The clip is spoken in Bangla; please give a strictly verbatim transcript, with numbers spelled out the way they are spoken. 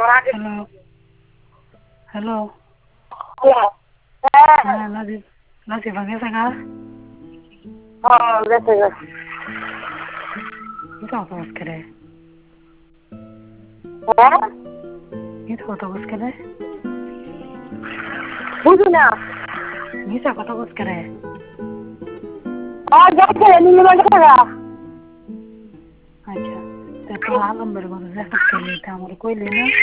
হ্যালো হ্যালো হ্যাঁ নাজিব নাজিব গেছে গা মিথ্যা কথা বলছ কে রে মিথ্যা কথা বলছ কে রে বুঝু না মিথ্যা কথা বলছ কে রে আচ্ছা তা তো আলম বের কথা দেখা আমার কইলি না